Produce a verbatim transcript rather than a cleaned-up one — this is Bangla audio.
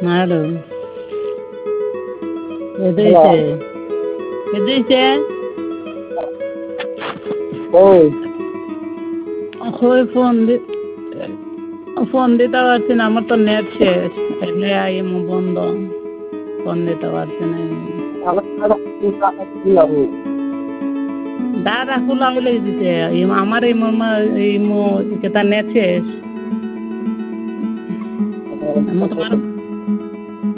হ্যালো হ্যালো কেঁদেছে কেঁদেছে কই ওই ফোন দি ফোন দিতে পারছি না আমার তো নেট শেষ এলে আইএমও বন্ধ ফোন দিতে পারছি না দাদা খোলা হলে দিতে আমার এই মামা এই মো কেতা নেট শেষ আমার তোমার